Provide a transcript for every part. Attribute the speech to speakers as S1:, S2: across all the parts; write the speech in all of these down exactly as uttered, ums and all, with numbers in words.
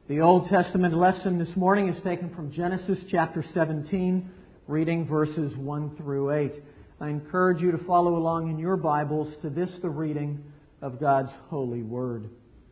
S1: The Old Testament lesson this morning is taken from Genesis chapter seventeen, reading verses one through eight. I encourage you to follow along in your Bibles to this, the reading of God's holy word.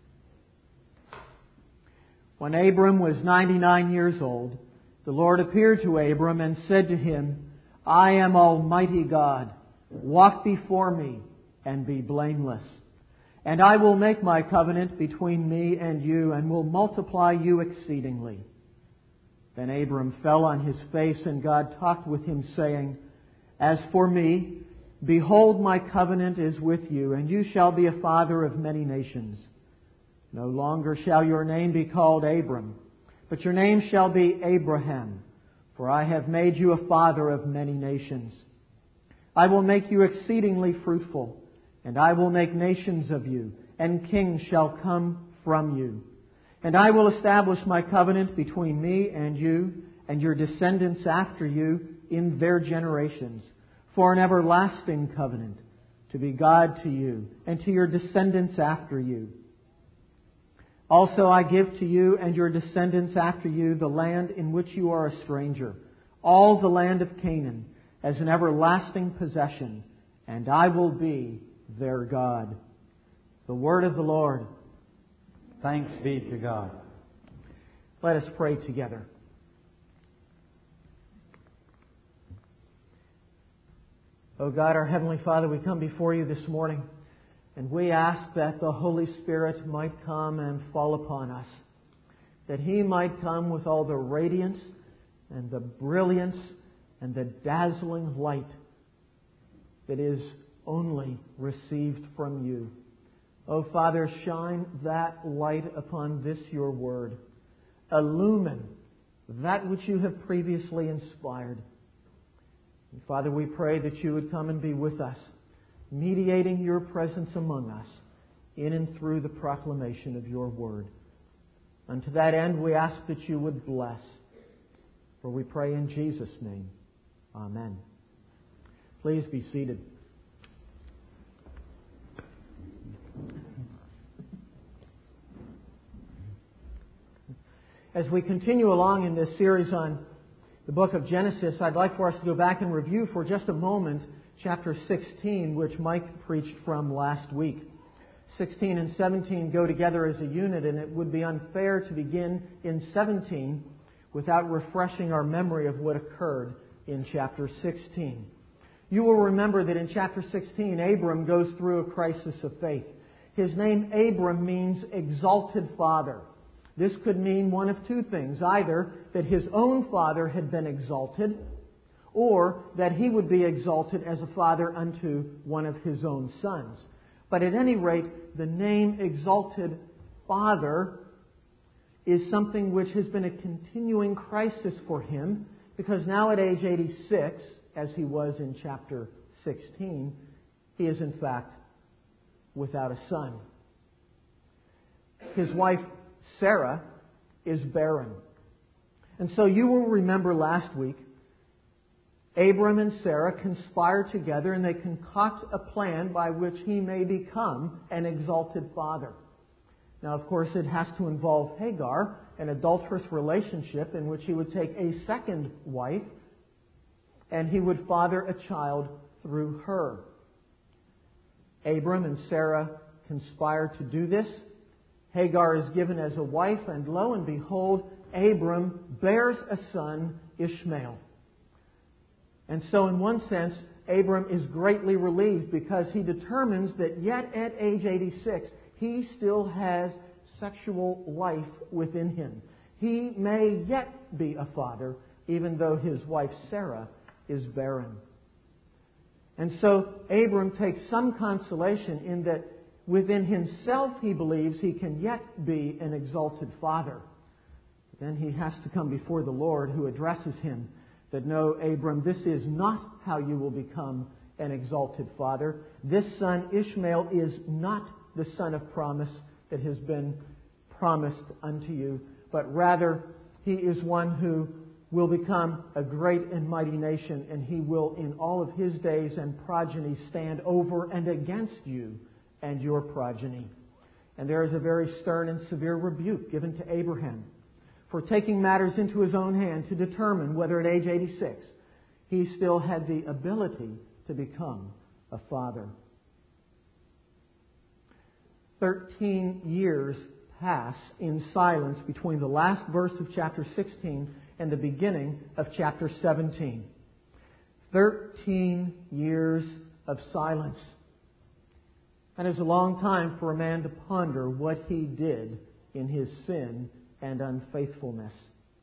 S1: When Abram was ninety-nine years old, the Lord appeared to Abram and said to him, I am Almighty God. Walk before me and be blameless. And I will make my covenant between me and you, and will multiply you exceedingly. Then Abram fell on his face, and God talked with him, saying, As for me, behold, my covenant is with you, and you shall be a father of many nations. No longer shall your name be called Abram, but your name shall be Abraham, for I have made you a father of many nations. I will make you exceedingly fruitful, and I will make nations of you, and kings shall come from you. And I will establish my covenant between me and you, and your descendants after you in their generations, for an everlasting covenant, to be God to you, and to your descendants after you. Also I give to you and your descendants after you the land in which you are a stranger, all the land of Canaan, as an everlasting possession, and I will be their God. The word of the Lord.
S2: Thanks be to God.
S1: Let us pray together. O God, our Heavenly Father, we come before you this morning, and we ask that the Holy Spirit might come and fall upon us, that He might come with all the radiance and the brilliance and the dazzling light that is only received from you. O Father, shine that light upon this your word. Illumine that which you have previously inspired. And Father, we pray that you would come and be with us, mediating your presence among us in and through the proclamation of your word. And to that end, we ask that you would bless. For we pray in Jesus' name. Amen. Please be seated. As we continue along in this series on the book of Genesis, I'd like for us to go back and review for just a moment chapter sixteen, which Mike preached from last week. sixteen and seventeen go together as a unit, and it would be unfair to begin in seventeen without refreshing our memory of what occurred in chapter sixteen. You will remember that in chapter sixteen, Abram goes through a crisis of faith. His name Abram means exalted father. This could mean one of two things. Either that his own father had been exalted, or that he would be exalted as a father unto one of his own sons. But at any rate, the name exalted father is something which has been a continuing crisis for him, because now at age eighty-six, as he was in chapter sixteen, he is in fact without a son. His wife Sarah is barren. And so you will remember last week, Abram and Sarah conspire together and they concoct a plan by which he may become an exalted father. Now, of course, it has to involve Hagar, an adulterous relationship in which he would take a second wife and he would father a child through her. Abram and Sarah conspire to do this. Hagar is given as a wife, and lo and behold, Abram bears a son, Ishmael. And so in one sense, Abram is greatly relieved because he determines that yet at age eighty-six, he still has sexual life within him. He may yet be a father, even though his wife Sarah is barren. And so Abram takes some consolation in that within himself he believes he can yet be an exalted father. But then he has to come before the Lord, who addresses him that, no, Abram, this is not how you will become an exalted father. This son, Ishmael, is not the son of promise that has been promised unto you, but rather he is one who will become a great and mighty nation, and he will in all of his days and progeny stand over and against you and your progeny. And there is a very stern and severe rebuke given to Abraham for taking matters into his own hand to determine whether at age eighty-six he still had the ability to become a father. Thirteen years pass in silence between the last verse of chapter sixteen and the beginning of chapter seventeen. Thirteen years of silence. That is a long time for a man to ponder what he did in his sin and unfaithfulness.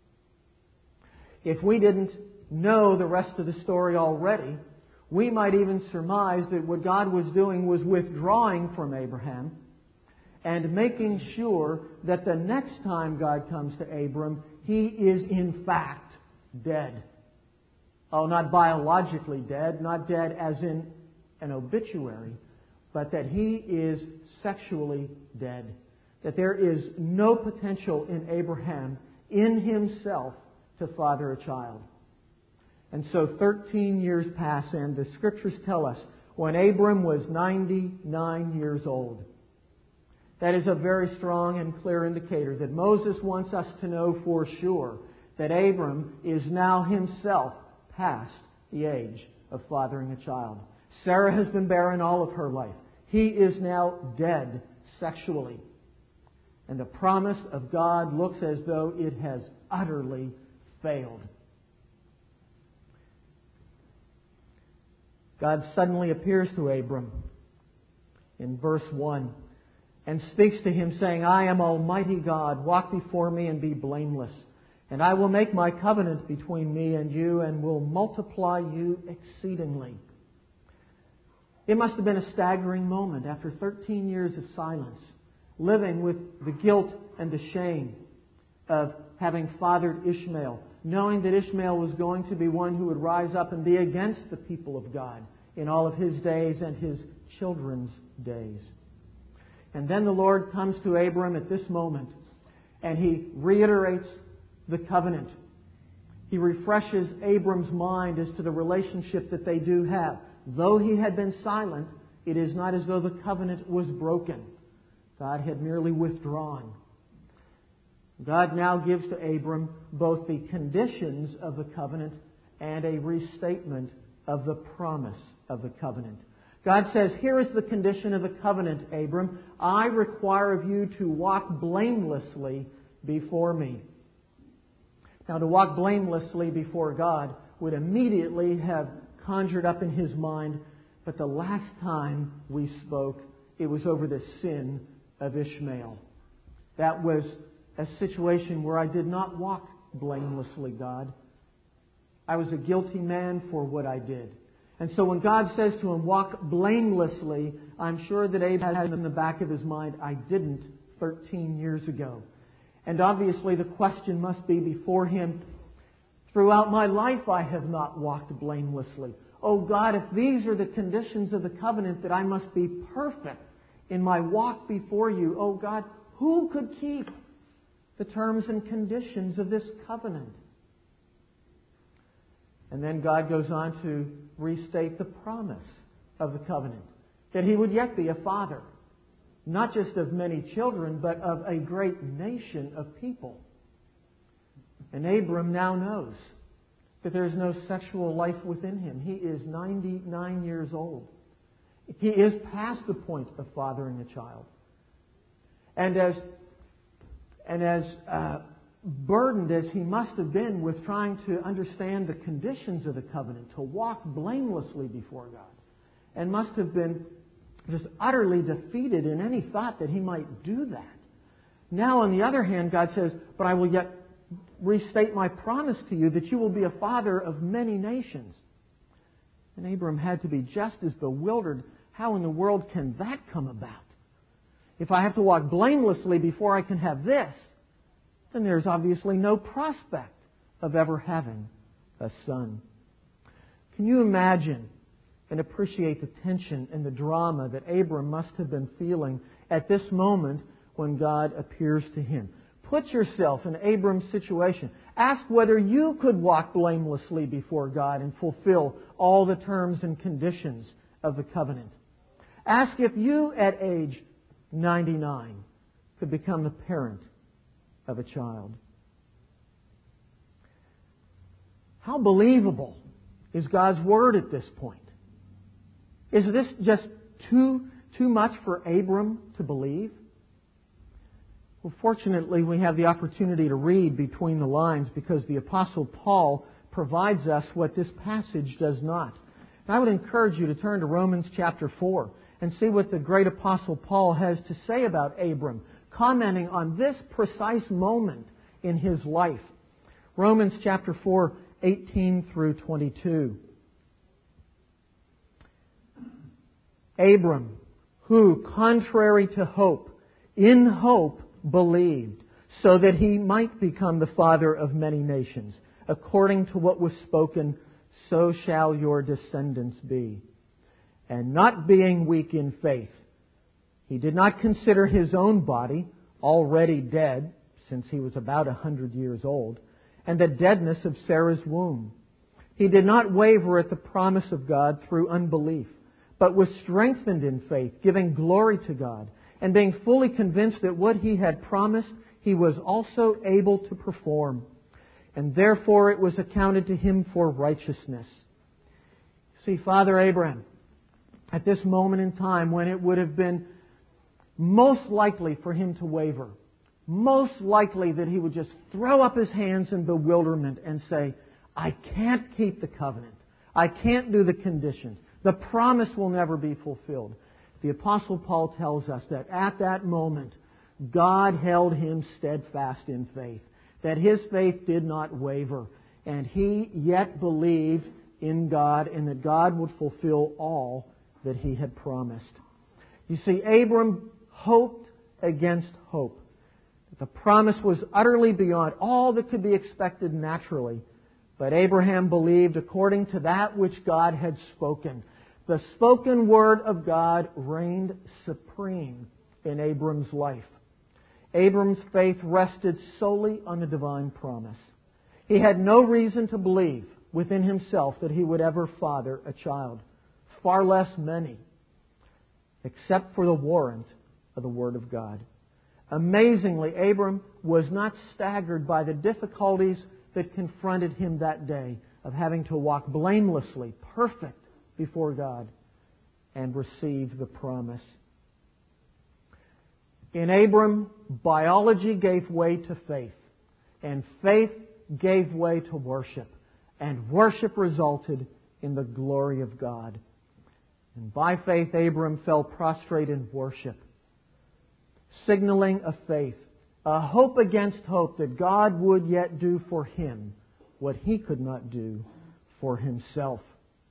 S1: If we didn't know the rest of the story already, we might even surmise that what God was doing was withdrawing from Abraham and making sure that the next time God comes to Abram, he is in fact dead. Oh, not biologically dead, not dead as in an obituary, but that he is sexually dead. That there is no potential in Abraham, in himself, to father a child. And so thirteen years pass, and the Scriptures tell us when Abram was ninety-nine years old. That is a very strong and clear indicator that Moses wants us to know for sure that Abram is now himself past the age of fathering a child. Sarah has been barren all of her life. He is now dead sexually. And the promise of God looks as though it has utterly failed. God suddenly appears to Abram in verse one and speaks to him saying, I am Almighty God, walk before me and be blameless. And I will make my covenant between me and you and will multiply you exceedingly. It must have been a staggering moment after thirteen years of silence, living with the guilt and the shame of having fathered Ishmael, knowing that Ishmael was going to be one who would rise up and be against the people of God in all of his days and his children's days. And then the Lord comes to Abram at this moment and he reiterates the covenant. He refreshes Abram's mind as to the relationship that they do have. Though he had been silent, it is not as though the covenant was broken. God had merely withdrawn. God now gives to Abram both the conditions of the covenant and a restatement of the promise of the covenant. God says, here is the condition of the covenant, Abram. I require of you to walk blamelessly before me. Now, to walk blamelessly before God would immediately have conjured up in his mind, but the last time we spoke, it was over the sin of Ishmael. That was a situation where I did not walk blamelessly, God. I was a guilty man for what I did. And so when God says to him, walk blamelessly, I'm sure that Abe has in the back of his mind, I didn't thirteen years ago. And obviously the question must be before him, throughout my life I have not walked blamelessly. Oh God, if these are the conditions of the covenant that I must be perfect in my walk before you, oh God, who could keep the terms and conditions of this covenant? And then God goes on to restate the promise of the covenant, that he would yet be a father, not just of many children, but of a great nation of people. And Abram now knows that there is no sexual life within him. He is ninety-nine years old. He is past the point of fathering a child. And as, and as uh, burdened as he must have been with trying to understand the conditions of the covenant, to walk blamelessly before God, and must have been just utterly defeated in any thought that he might do that. Now, on the other hand, God says, but I will yet restate my promise to you that you will be a father of many nations. And Abram had to be just as bewildered. How in the world can that come about? If I have to walk blamelessly before I can have this, then there's obviously no prospect of ever having a son. Can you imagine and appreciate the tension and the drama that Abram must have been feeling at this moment when God appears to him? Put yourself in Abram's situation. Ask whether you could walk blamelessly before God and fulfill all the terms and conditions of the covenant. Ask if you at age ninety-nine, could become the parent of a child. How believable is God's Word at this point? Is this just too, too much for Abram to believe? Well, fortunately, we have the opportunity to read between the lines because the Apostle Paul provides us what this passage does not. And I would encourage you to turn to Romans chapter four and see what the great Apostle Paul has to say about Abram, commenting on this precise moment in his life. Romans chapter four, eighteen through twenty-two. Abram, who, contrary to hope, in hope believed, so that he might become the father of many nations, according to what was spoken, so shall your descendants be. And not being weak in faith, he did not consider his own body already dead, since he was about a hundred years old, and the deadness of Sarah's womb. He did not waver at the promise of God through unbelief, but was strengthened in faith, giving glory to God, and being fully convinced that what he had promised, he was also able to perform. And therefore it was accounted to him for righteousness. See, Father Abraham, at this moment in time when it would have been most likely for him to waver, most likely that he would just throw up his hands in bewilderment and say, I can't keep the covenant. I can't do the conditions. The promise will never be fulfilled. The Apostle Paul tells us that at that moment, God held him steadfast in faith, that his faith did not waver, and he yet believed in God and that God would fulfill all that he had promised. You see, Abram hoped against hope. The promise was utterly beyond all that could be expected naturally. But Abraham believed according to that which God had spoken. The spoken word of God reigned supreme in Abram's life. Abram's faith rested solely on the divine promise. He had no reason to believe within himself that he would ever father a child, far less many, except for the warrant of the Word of God. Amazingly, Abram was not staggered by the difficulties that confronted him that day of having to walk blamelessly, perfect before God, and receive the promise. In Abram, biology gave way to faith, and faith gave way to worship, and worship resulted in the glory of God. And by faith, Abram fell prostrate in worship, signaling a faith, a hope against hope that God would yet do for him what he could not do for himself.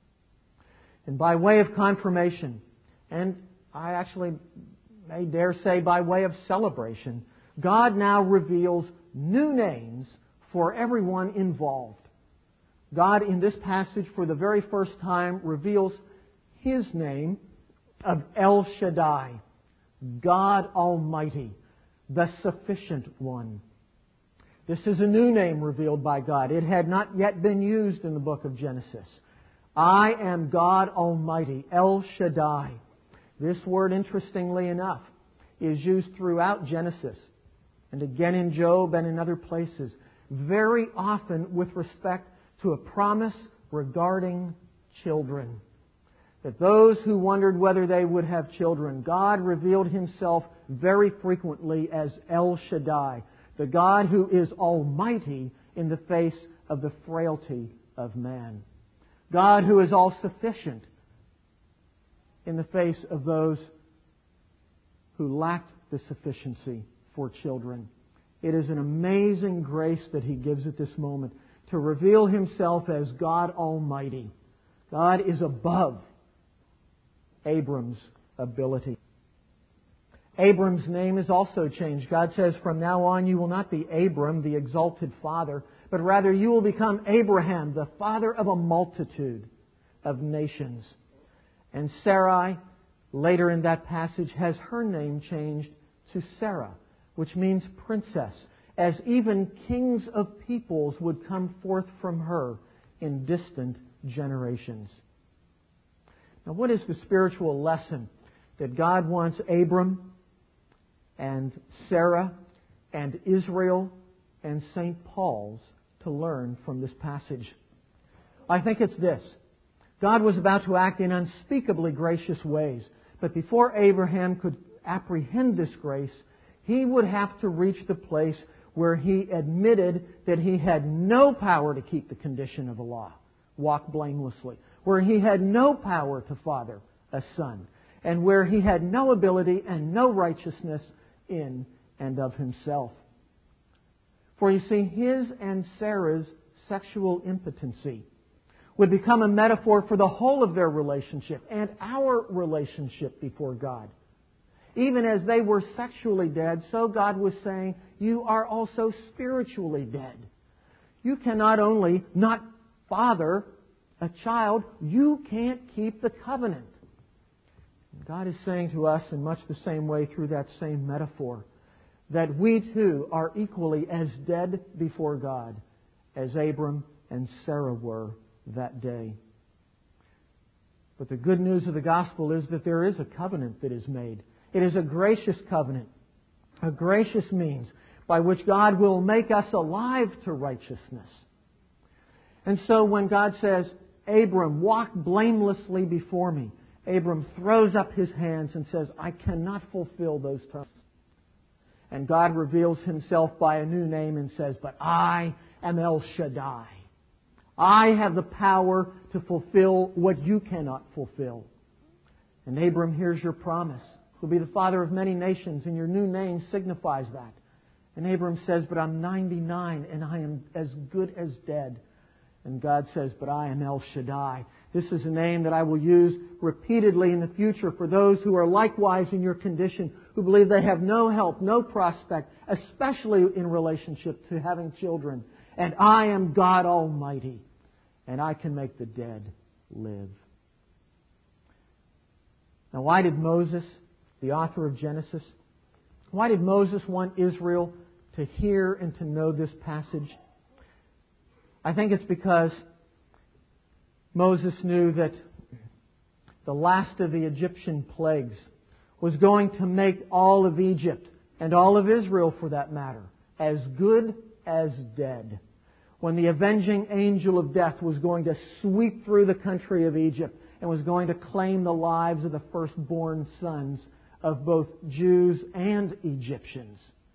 S1: And by way of confirmation, and I actually may dare say by way of celebration, God now reveals new names for everyone involved. God, in this passage, for the very first time, reveals His name of El Shaddai, God Almighty, the Sufficient One. This is a new name revealed by God. It had not yet been used in the book of Genesis. I am God Almighty, El Shaddai. This word, interestingly enough, is used throughout Genesis and again in Job and in other places, very often with respect to a promise regarding children. That those who wondered whether they would have children, God revealed Himself very frequently as El Shaddai, the God who is almighty in the face of the frailty of man. God who is all-sufficient in the face of those who lacked the sufficiency for children. It is an amazing grace that He gives at this moment to reveal Himself as God Almighty. God is above Abram's ability. Abram's name is also changed. God says, from now on you will not be Abram, the exalted father, but rather you will become Abraham, the father of a multitude of nations. And Sarai, later in that passage, has her name changed to Sarah, which means princess, as even kings of peoples would come forth from her in distant generations. Now, what is the spiritual lesson that God wants Abram and Sarah and Israel and Saint Paul's to learn from this passage? I think it's this. God was about to act in unspeakably gracious ways, but before Abraham could apprehend this grace, he would have to reach the place where he admitted that he had no power to keep the condition of the law, walk blamelessly, where he had no power to father a son, and where he had no ability and no righteousness in and of himself. For you see, his and Sarah's sexual impotency would become a metaphor for the whole of their relationship and our relationship before God. Even as they were sexually dead, so God was saying, you are also spiritually dead. You can not only not father a child, you can't keep the covenant. God is saying to us in much the same way through that same metaphor, that we too are equally as dead before God as Abram and Sarah were that day. But the good news of the gospel is that there is a covenant that is made. It is a gracious covenant, a gracious means by which God will make us alive to righteousness. And so when God says, Abram, walk blamelessly before me, Abram throws up his hands and says, I cannot fulfill those terms. And God reveals Himself by a new name and says, but I am El Shaddai. I have the power to fulfill what you cannot fulfill. And Abram, here's your promise. You'll be the father of many nations, and your new name signifies that. And Abram says, but I'm ninety-nine, and I am as good as dead. And God says, but I am El Shaddai. This is a name that I will use repeatedly in the future for those who are likewise in your condition, who believe they have no help, no prospect, especially in relationship to having children. And I am God Almighty, and I can make the dead live. Now, why did Moses, the author of Genesis, why did Moses want Israel to hear and to know this passage? I think it's because Moses knew that the last of the Egyptian plagues was going to make all of Egypt, and all of Israel for that matter, as good as dead. When the avenging angel of death was going to sweep through the country of Egypt and was going to claim the lives of the firstborn sons of both Jews and Egyptians.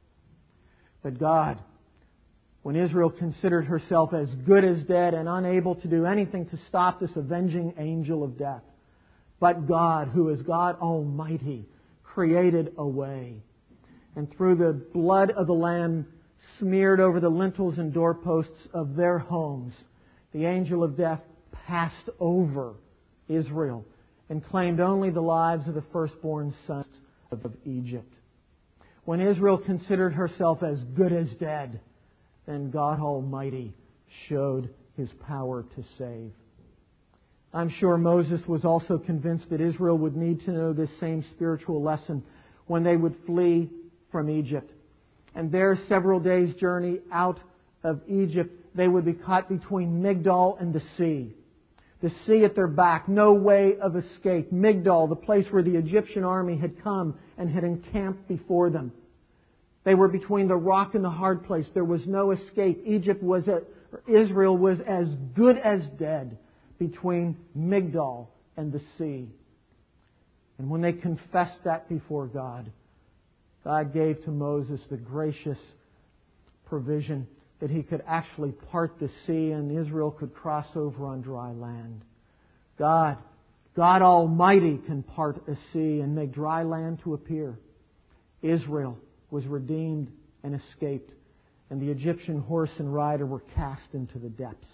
S1: But God, when Israel considered herself as good as dead and unable to do anything to stop this avenging angel of death, but God, who is God Almighty, created a way. And through the blood of the Lamb smeared over the lintels and doorposts of their homes, the angel of death passed over Israel and claimed only the lives of the firstborn sons of Egypt. When Israel considered herself as good as dead, then God Almighty showed His power to save. I'm sure Moses was also convinced that Israel would need to know this same spiritual lesson when they would flee from Egypt. And there, several days' journey out of Egypt, they would be caught between Migdol and the sea. The sea at their back, no way of escape. Migdol, the place where the Egyptian army had come and had encamped before them. They were between the rock and the hard place. There was no escape. Egypt was, a, Israel was as good as dead between Migdol and the sea. And when they confessed that before God, God gave to Moses the gracious provision that he could actually part the sea and Israel could cross over on dry land. God, God Almighty can part a sea and make dry land to appear. Israel was redeemed and escaped, and the Egyptian horse and rider were cast into the depths.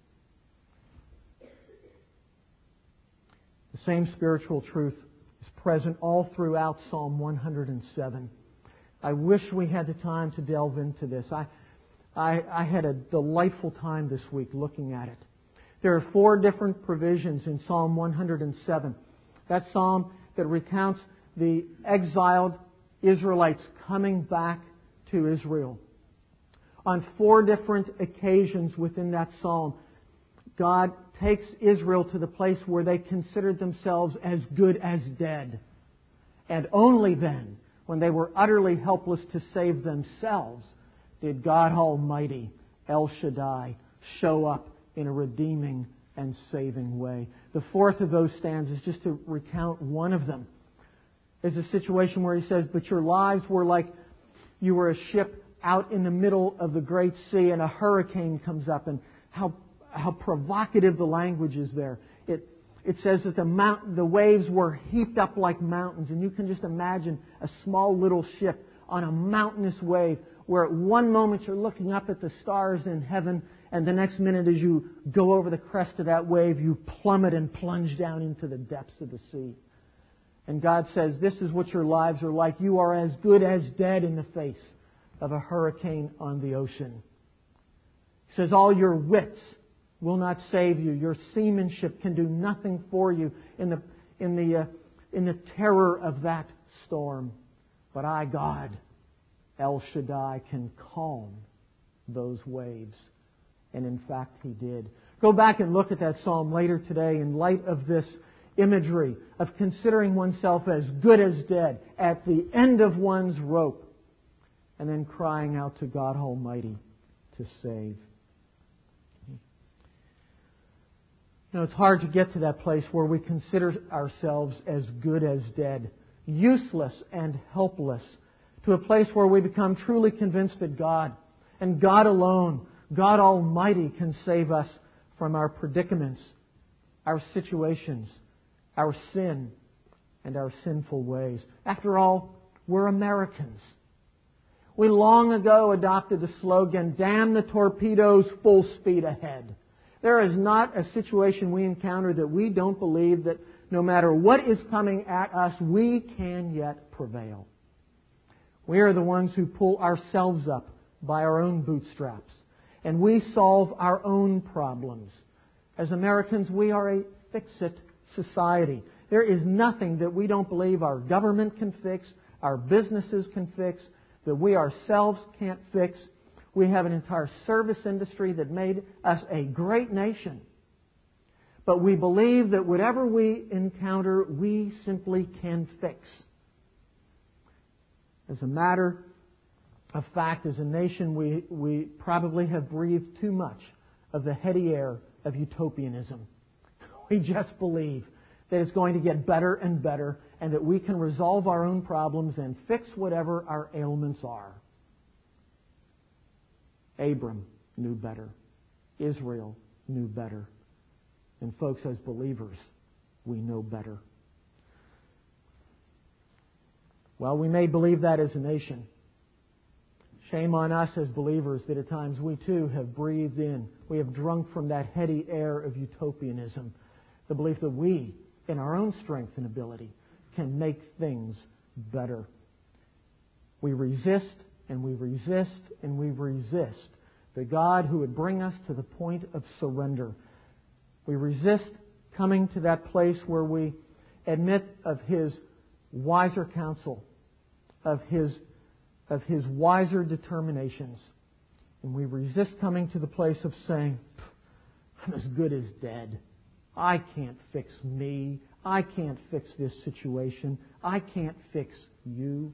S1: The same spiritual truth is present all throughout Psalm one hundred seven. I wish we had the time to delve into this. I, I, I had a delightful time this week looking at it. There are four different provisions in Psalm one hundred seven. That psalm that recounts the exiled Israelites coming back to Israel. On four different occasions within that psalm, God takes Israel to the place where they considered themselves as good as dead. And only then, when they were utterly helpless to save themselves, did God Almighty, El Shaddai, show up in a redeeming and saving way. The fourth of those stanzas, just to recount one of them, is a situation where he says, but your lives were like you were a ship out in the middle of the great sea and a hurricane comes up. And how how provocative the language is there. It it says that the mount, the waves were heaped up like mountains. And you can just imagine a small little ship on a mountainous wave where at one moment you're looking up at the stars in heaven, and the next minute as you go over the crest of that wave, you plummet and plunge down into the depths of the sea. And God says, this is what your lives are like. You are as good as dead in the face of a hurricane on the ocean. He says, all your wits will not save you. Your seamanship can do nothing for you in the, in the, uh, in the terror of that storm. But I, God, El Shaddai, can calm those waves. And in fact, He did. Go back and look at that psalm later today in light of this imagery of considering oneself as good as dead at the end of one's rope and then crying out to God Almighty to save. You know, it's hard to get to that place where we consider ourselves as good as dead, useless and helpless, to a place where we become truly convinced that God and God alone, God Almighty, can save us from our predicaments, our situations, our sin, and our sinful ways. After all, we're Americans. We long ago adopted the slogan, damn the torpedoes, full speed ahead. There is not a situation we encounter that we don't believe that no matter what is coming at us, we can yet prevail. We are the ones who pull ourselves up by our own bootstraps, and we solve our own problems. As Americans, we are a fix-it society. There is nothing that we don't believe our government can fix, our businesses can fix, that we ourselves can't fix. We have an entire service industry that made us a great nation. But we believe that whatever we encounter, we simply can fix. As a matter of fact, as a nation, we, we probably have breathed too much of the heady air of utopianism. We just believe that it's going to get better and better and that we can resolve our own problems and fix whatever our ailments are. Abram knew better. Israel knew better. And folks, as believers, we know better. Well, we may believe that as a nation. Shame on us as believers that at times we too have breathed in, we have drunk from that heady air of utopianism, the belief that we, in our own strength and ability, can make things better. We resist and we resist and we resist the God who would bring us to the point of surrender. We resist coming to that place where we admit of His wiser counsel, of His of His wiser determinations. And we resist coming to the place of saying, I'm as good as dead. I can't fix me. I can't fix this situation. I can't fix you.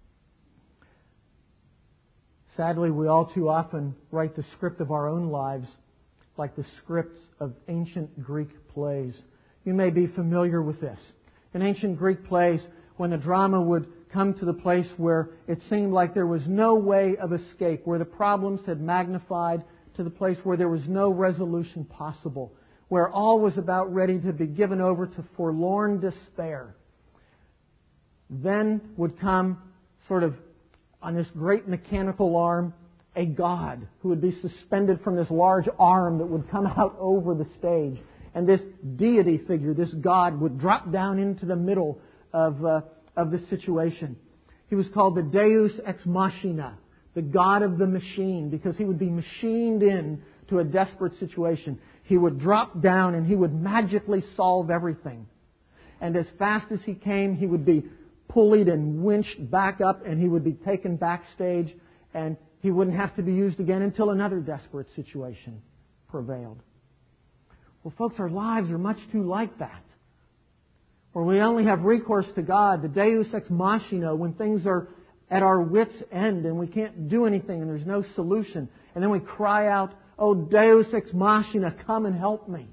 S1: Sadly, we all too often write the script of our own lives like the scripts of ancient Greek plays. You may be familiar with this. In ancient Greek plays, when the drama would come to the place where it seemed like there was no way of escape, where the problems had magnified to the place where there was no resolution possible, where all was about ready to be given over to forlorn despair, then would come sort of on this great mechanical arm, a god who would be suspended from this large arm that would come out over the stage. And this deity figure, this god, would drop down into the middle of, uh, of the situation. He was called the Deus Ex Machina, the god of the machine, because he would be machined in to a desperate situation. He would drop down and he would magically solve everything. And as fast as he came, he would be pulleyed and winched back up, and he would be taken backstage, and he wouldn't have to be used again until another desperate situation prevailed. Well, folks, our lives are much too like that. Or we only have recourse to God, the Deus ex machina, when things are at our wits' end and we can't do anything and there's no solution. And then we cry out, "Oh, Deus ex machina, come and help me."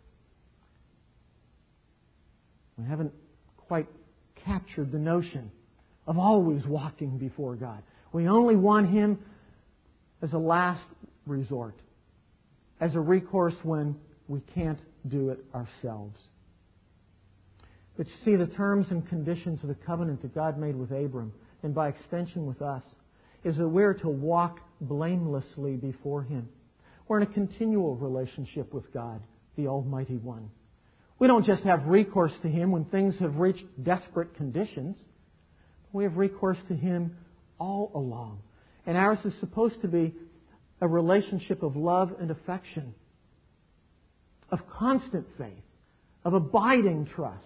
S1: We haven't quite captured the notion of always walking before God. We only want Him as a last resort, as a recourse when we can't do it ourselves. But you see, the terms and conditions of the covenant that God made with Abram, and by extension with us, is that we're to walk blamelessly before Him. We're in a continual relationship with God, the Almighty One. We don't just have recourse to Him when things have reached desperate conditions. We have recourse to Him all along. And ours is supposed to be a relationship of love and affection, of constant faith, of abiding trust,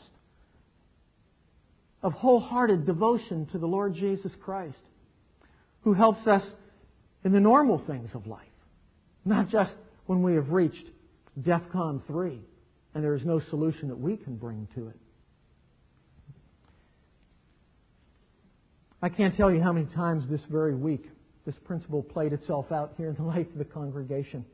S1: of wholehearted devotion to the Lord Jesus Christ, who helps us in the normal things of life, not just when we have reached DEFCON three and there is no solution that we can bring to it. I can't tell you how many times this very week this principle played itself out here in the life of the congregation.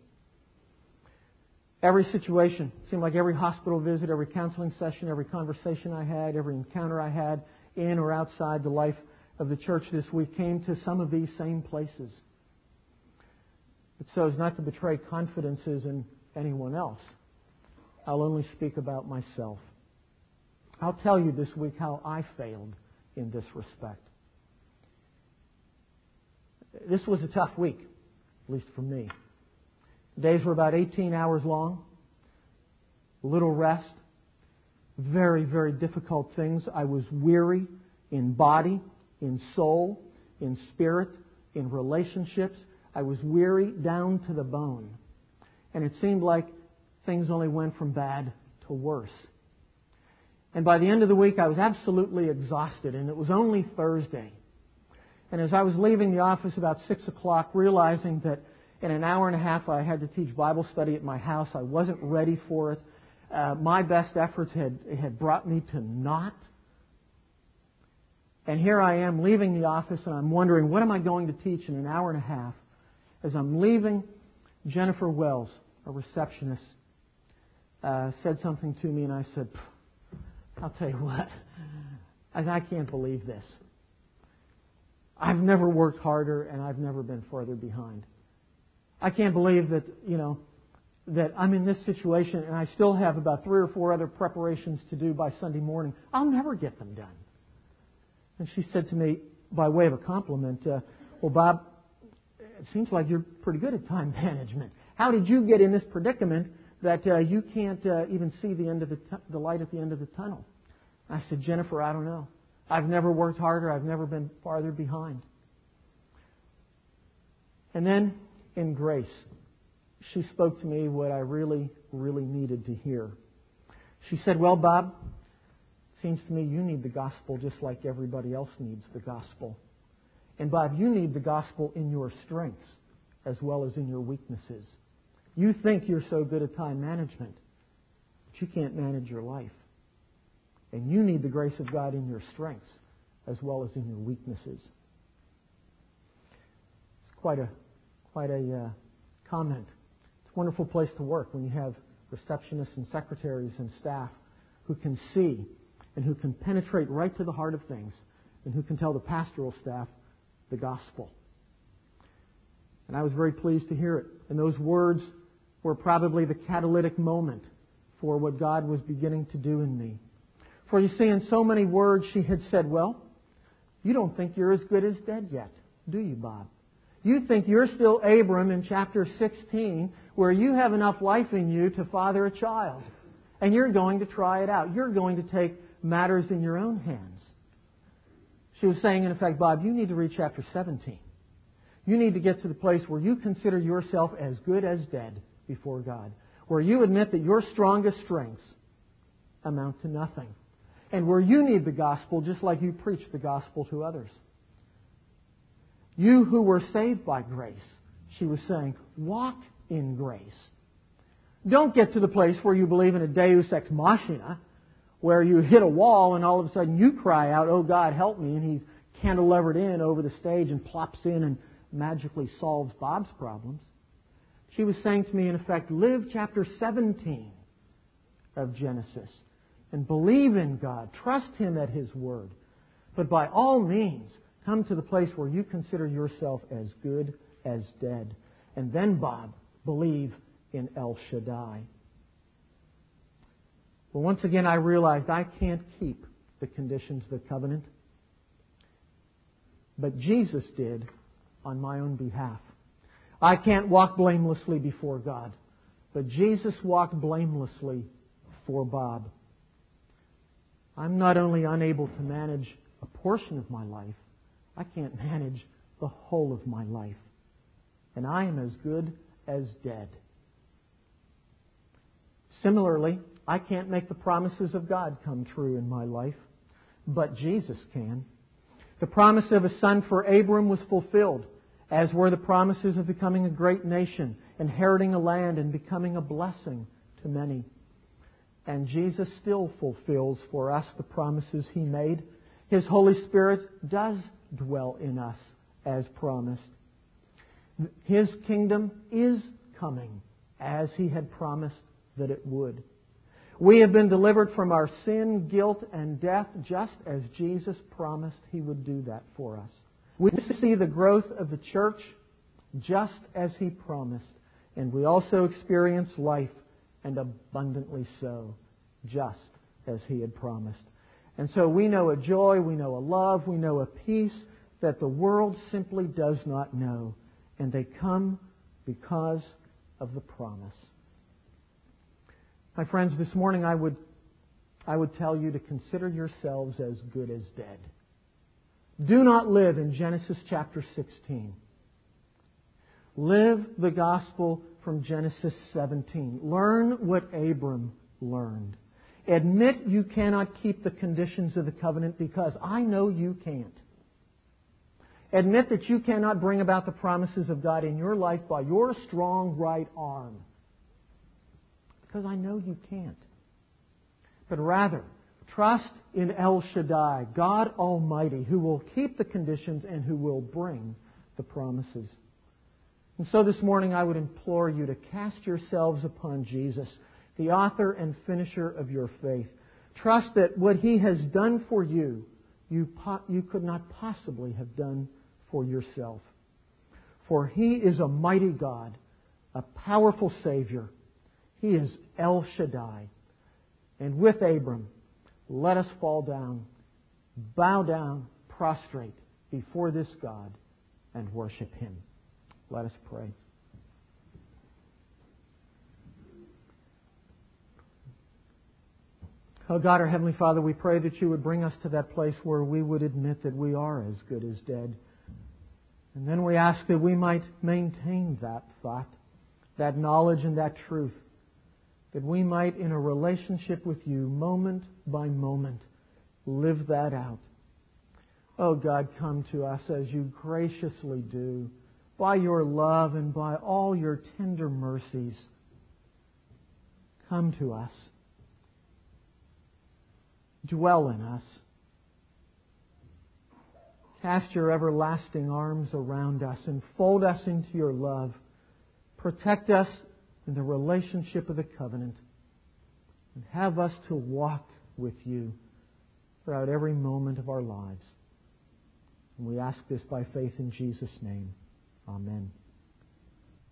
S1: Every situation, it seemed like every hospital visit, every counseling session, every conversation I had, every encounter I had in or outside the life of the church this week came to some of these same places. But so as not to betray confidences in anyone else, I'll only speak about myself. I'll tell you this week how I failed in this respect. This was a tough week, at least for me. The days were about eighteen hours long, little rest, very, very difficult things. I was weary in body, in soul, in spirit, in relationships. I was weary down to the bone. And it seemed like things only went from bad to worse. And by the end of the week, I was absolutely exhausted, and it was only Thursday. And as I was leaving the office about six o'clock, realizing that in an hour and a half I had to teach Bible study at my house, I wasn't ready for it. Uh, my best efforts had, had brought me to naught. And here I am leaving the office, and I'm wondering, what am I going to teach in an hour and a half? As I'm leaving, Jennifer Wells, a receptionist, uh, said something to me, and I said, I'll tell you what, I, I can't believe this. I've never worked harder, and I've never been farther behind. I can't believe that, you know, that I'm in this situation, and I still have about three or four other preparations to do by Sunday morning. I'll never get them done. And she said to me, by way of a compliment, uh, well, Bob, it seems like you're pretty good at time management. How did you get in this predicament that uh, you can't uh, even see the end of the, t- the light at the end of the tunnel? I said, Jennifer, I don't know. I've never worked harder. I've never been farther behind. And then, in grace, she spoke to me what I really, really needed to hear. She said, well, Bob, it seems to me you need the gospel just like everybody else needs the gospel. And Bob, you need the gospel in your strengths as well as in your weaknesses. You think you're so good at time management, but you can't manage your life. And you need the grace of God in your strengths as well as in your weaknesses. It's quite a quite a uh, comment. It's a wonderful place to work when you have receptionists and secretaries and staff who can see and who can penetrate right to the heart of things and who can tell the pastoral staff the gospel. And I was very pleased to hear it. And those words were probably the catalytic moment for what God was beginning to do in me. For you see, in so many words, she had said, well, you don't think you're as good as dead yet, do you, Bob? You think you're still Abram in chapter sixteen, where you have enough life in you to father a child. And you're going to try it out. You're going to take matters in your own hands. She was saying, in effect, Bob, you need to read chapter seventeen. You need to get to the place where you consider yourself as good as dead before God. Where you admit that your strongest strengths amount to nothing. And where you need the gospel just like you preach the gospel to others. You who were saved by grace, she was saying, walk in grace. Don't get to the place where you believe in a Deus ex machina, where you hit a wall and all of a sudden you cry out, "Oh God, help me," and He's cantilevered in over the stage and plops in and magically solves Bob's problems. She was saying to me, in effect, live chapter seventeen of Genesis and believe in God. Trust Him at His Word. But by all means, come to the place where you consider yourself as good as dead. And then, Bob, believe in El Shaddai. Well, once again, I realized I can't keep the conditions of the covenant. But Jesus did on my own behalf. I can't walk blamelessly before God. But Jesus walked blamelessly for Bob. I'm not only unable to manage a portion of my life, I can't manage the whole of my life. And I am as good as dead. Similarly, I can't make the promises of God come true in my life, but Jesus can. The promise of a son for Abram was fulfilled, as were the promises of becoming a great nation, inheriting a land, and becoming a blessing to many. And Jesus still fulfills for us the promises He made. His Holy Spirit does dwell in us as promised. His kingdom is coming as He had promised that it would. We have been delivered from our sin, guilt, and death just as Jesus promised He would do that for us. We see the growth of the church just as He promised. And we also experience life, and abundantly so, just as He had promised. And so we know a joy, we know a love, we know a peace that the world simply does not know. And they come because of the promise. My friends, this morning I would, I would tell you to consider yourselves as good as dead. Do not live in Genesis chapter sixteen. Live the gospel from Genesis seventeen. Learn what Abram learned. Admit you cannot keep the conditions of the covenant because I know you can't. Admit that you cannot bring about the promises of God in your life by your strong right arm. Because I know you can't. But rather, trust in El Shaddai, God Almighty, who will keep the conditions and who will bring the promises. And so this morning I would implore you to cast yourselves upon Jesus, the author and finisher of your faith. Trust that what He has done for you, you, po- you could not possibly have done for yourself. For He is a mighty God, a powerful Savior. He is El Shaddai. And with Abram, let us fall down, bow down, prostrate before this God and worship Him. Let us pray. Oh God, our Heavenly Father, we pray that You would bring us to that place where we would admit that we are as good as dead. And then we ask that we might maintain that thought, that knowledge and that truth, that we might, in a relationship with You, moment by moment, live that out. Oh God, come to us as You graciously do, by Your love and by all Your tender mercies. Come to us. Dwell in us. Cast Your everlasting arms around us and fold us into Your love. Protect us in the relationship of the covenant. And have us to walk with You throughout every moment of our lives. And we ask this by faith in Jesus' name. Amen.